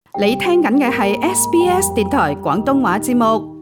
你聽緊嘅係 SBS 電台廣東話節目。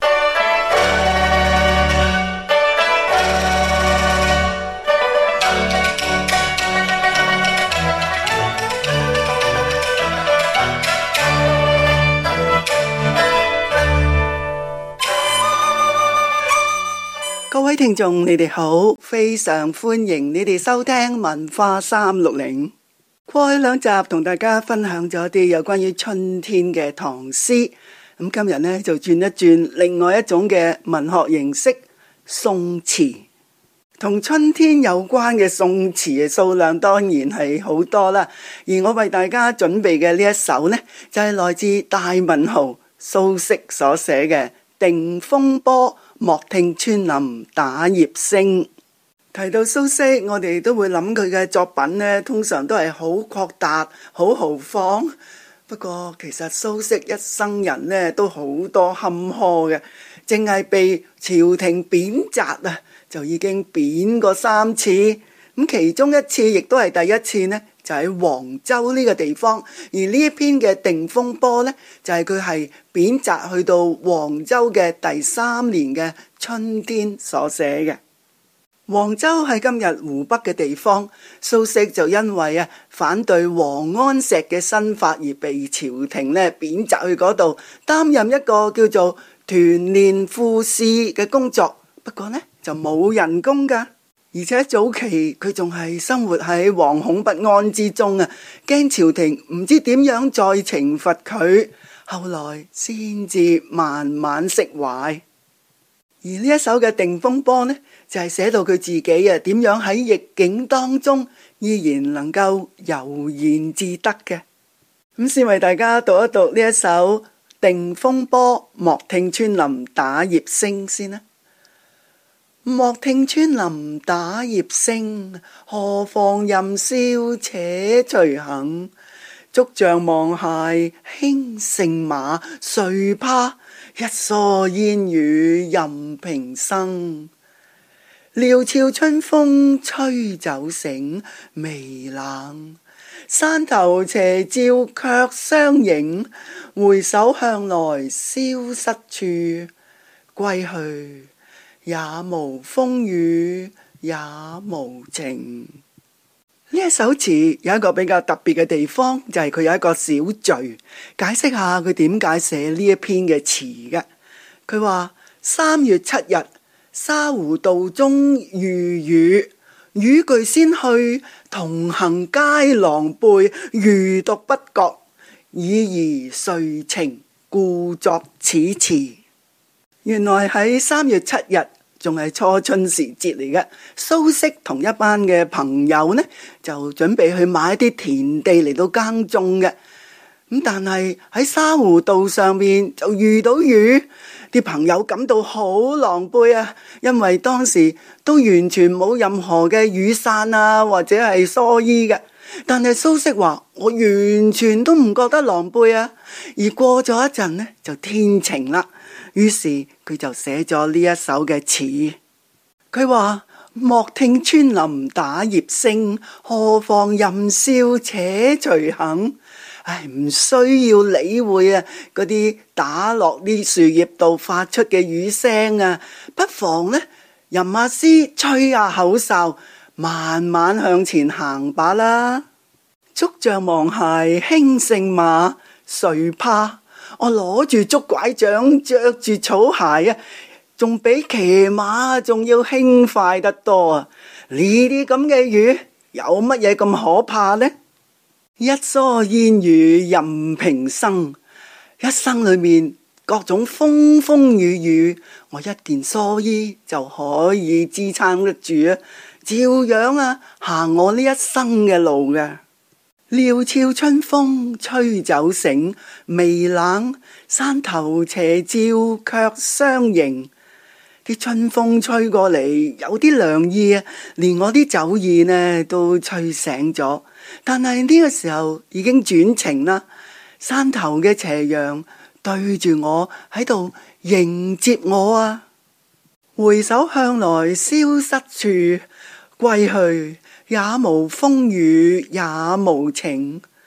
各位聽眾，你哋好，非常歡迎你哋收聽文化360。過去2集同大家分享咗啲有關於春天嘅唐詩，咁今日呢就轉一轉另外一種嘅文學形式——宋詞。同春天有關嘅宋詞嘅數量當然係好多啦，而我為大家準備嘅呢一首呢，就係來自大文豪蘇軾所寫嘅《定風波》。莫聽穿林打葉聲。提到蘇軾，我哋都會諗佢嘅作品呢，通常都係好擴達、好豪放。不過其實蘇軾一生人呢，都好多坎坷嘅，淨係被朝廷貶謫啊，就已經貶過3次。咁其中一次亦都係第一次呢，就喺黃州呢個地方。而呢一篇嘅《定風波》呢，就係佢係貶謫去到黃州嘅第3年嘅春天所寫嘅。黃州係今日湖北嘅地方，蘇軾就因為反對王安石嘅新法而被朝廷呢貶謫去嗰度擔任一個叫做團練副使嘅工作，不過呢就冇人工㗎。而且早期佢仲係生活喺惶恐不安之中啊，驚朝廷唔知點樣再懲罰佢，後來先至慢慢釋懷。而呢一首嘅《定風波》呢，就係寫到佢自己點樣喺逆境當中依然能夠悠然自得嘅。咁先為大家讀一讀呢一首《定風波》，莫聽穿林打葉聲先啦。莫聽穿林打葉聲，何妨吟嘯且隨行。竹杖芒鞋輕勝馬，誰怕？一蓑煙雨任平生。料峭春風吹酒醒，微冷。山頭斜照卻相迎，回首向來消失處。歸去，也無風雨也無晴。呢一首詞有一個比較特別嘅地方，就係佢有一個小序，解釋下佢點解寫呢一篇嘅詞嘅。佢話3月7日，沙湖道中遇雨，雨具先去，同行皆狼狽，餘獨不覺，已而遂晴，故作此詞。原來喺3月7日仲係初春時節嚟嘅，蘇軾同一班嘅朋友呢，就準備去買一啲田地嚟到耕種嘅。咁但係喺沙湖道上面就遇到雨，啲朋友感到好狼狽啊，因為當時都完全冇任何嘅雨傘啊，或者係蓑衣嘅。但係蘇軾話：我完全都唔覺得狼狽啊。而過咗一陣呢，就天晴啦。於是佢就寫咗呢一首嘅詞。佢話：莫聽穿林打葉聲，何妨吟嘯且隨行。唔需要理會嗰啲打落啲樹葉度發出嘅雨聲啊，不妨呢吟下詩，吹下口哨，慢慢向前行吧啦。竹杖芒鞋輕勝馬，誰怕？我攞住竹拐杖，着住草鞋仲比騎馬仲要輕快得多啊！呢啲咁嘅雨有乜嘢咁可怕呢？一蓑煙雨任平生，一生裏面各種風風雨雨，我一件蓑衣就可以支撐得住啊！照樣行我呢一生嘅路嘅。料峭春風吹酒醒，微冷。山頭斜照卻相迎。啲春風吹過嚟，有啲涼意連我啲酒意呢都吹醒咗。但係呢個時候已經轉晴啦，山頭嘅斜陽對住我喺度迎接我啊！回首向來消失處，歸去也無風雨也無晴。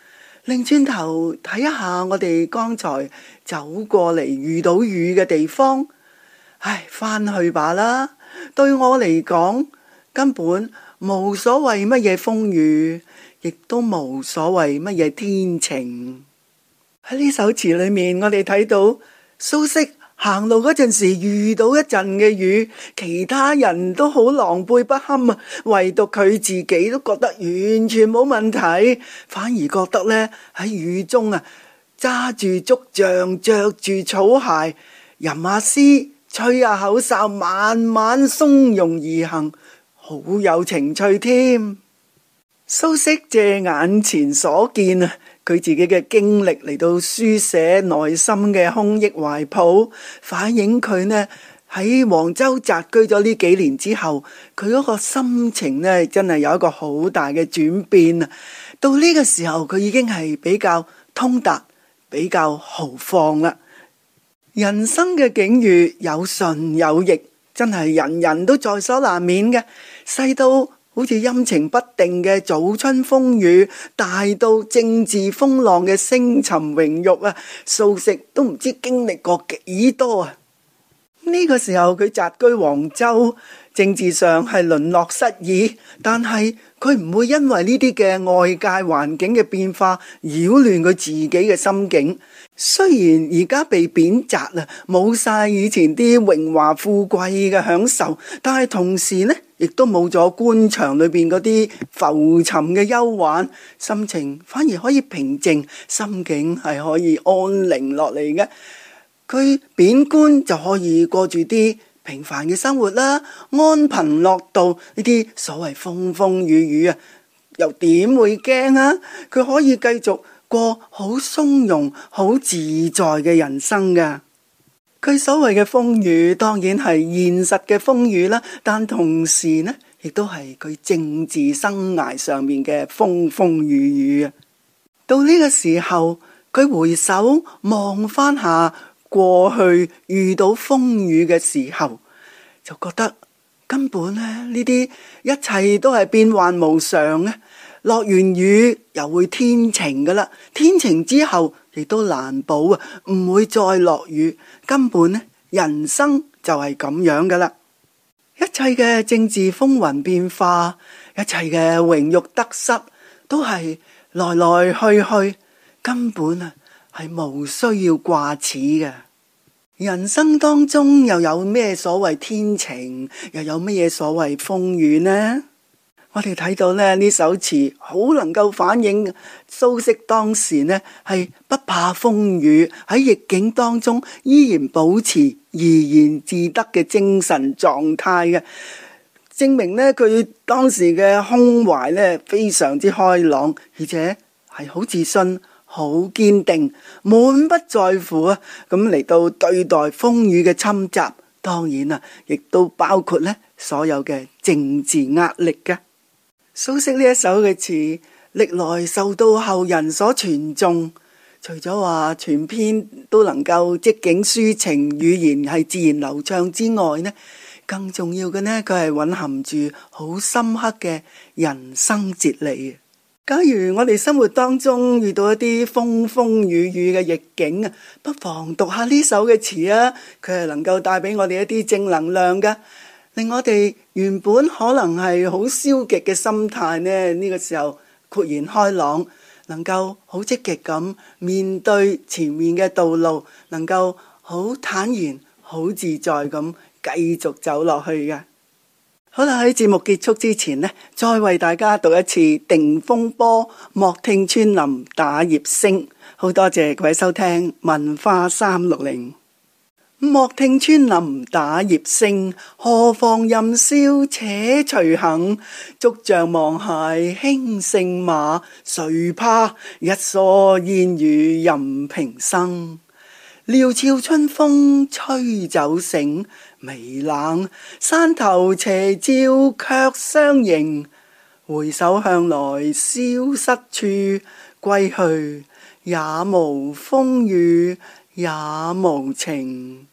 擰轉頭睇一下我哋剛才走過嚟遇到雨嘅地方，唉，翻去吧啦。對我嚟講，根本無所謂乜嘢風雨，亦都無所謂乜嘢天晴。喺呢首詞裏面，我哋睇到蘇軾行路嗰陣時遇到一陣嘅雨，其他人都好狼狽不堪啊，唯獨佢自己都覺得完全冇問題，反而覺得呢，喺雨中啊，揸住竹杖，着住草鞋，吟下詩，吹下口哨，慢慢從容而行，好有情趣添。蘇軾借眼前所見啊，佢自己嘅經歷嚟到書寫內心嘅空憶懷抱，反映佢呢喺黃州宅居咗呢幾年之後，佢嗰個心情呢真係有一個好大嘅轉變啊！到呢個時候，佢已經係比較通達，比較豪放啦。人生嘅境遇有順有逆，真係人人都在所難免嘅。細到好似陰晴不定嘅早春風雨，大到政治風浪嘅星沉榮辱啊，蘇軾都唔知經歷過幾多啊！呢個時候佢宅居黃州，政治上係淪落失意，但係佢唔會因為呢啲嘅外界環境嘅變化擾亂佢自己嘅心境。雖然而家被貶謫啊，冇晒以前啲榮華富貴嘅享受，但係同時呢，亦都冇咗官場裏邊嗰啲浮沉嘅憂患，心情反而可以平靜，心境係可以安寧落嚟嘅。佢貶官就可以過住啲平凡嘅生活啦，安貧樂道呢啲所謂風風雨雨啊，又點會驚啊？佢可以繼續過好從容、好自在嘅人生噶。佢所謂嘅風雨，當然係現實嘅風雨啦，但同時呢，亦都係佢政治生涯上面嘅風風雨雨啊。到呢個時候，佢回首望翻下過去遇到風雨嘅時候，就覺得根本呢啲一切都係變幻無常啊！落完雨又會天晴噶啦，天晴之後亦都難保啊，唔會再落雨。根本呢，人生就係咁樣噶啦。一切嘅政治風雲變化，一切嘅榮辱得失，都係來來去去，根本啊係無需要掛齒嘅。人生當中又有咩所謂天晴，又有咩所謂風雨呢？我哋睇到呢首詞好能夠反映蘇軾當時呢係不怕風雨，喺逆境當中依然保持怡然自得嘅精神狀態嘅，證明呢佢當時嘅胸懷呢非常之開朗，而且係好自信、好堅定、滿不在乎啊！咁嚟到對待風雨嘅侵襲，當然啊，亦都包括呢所有嘅政治壓力嘅。蘇軾呢一首嘅詞，歷來受到後人所傳頌，除咗話全篇都能夠即景抒情，語言係自然流暢之外呢，更重要嘅呢，佢係蘊含住好深刻嘅人生哲理。假如我哋生活當中遇到一啲風風雨雨嘅逆境啊，不妨讀下呢首嘅詞啊，佢係能夠帶俾我哋一啲正能量噶，令我哋原本可能係好消極嘅心態呢個時候豁然開朗，能夠好積極咁面對前面嘅道路，能夠好坦然、好自在咁繼續走落去嘅。好啦，喺節目結束之前呢，再為大家讀一次《定風波》，莫聽穿林打葉聲。好多謝各位收聽文化360。莫聽穿林打葉聲，何妨吟嘯且隨行。竹杖芒鞋輕勝馬，誰怕一蓑煙雨任平生。料峭春風吹酒醒，微冷山頭斜照卻相迎。回首向來消失處，歸去也無風雨也無晴。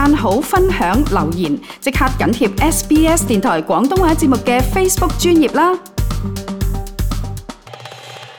讚好、分享、留言，即刻緊貼SBS 電台廣東話節目嘅 Facebook 專頁啦！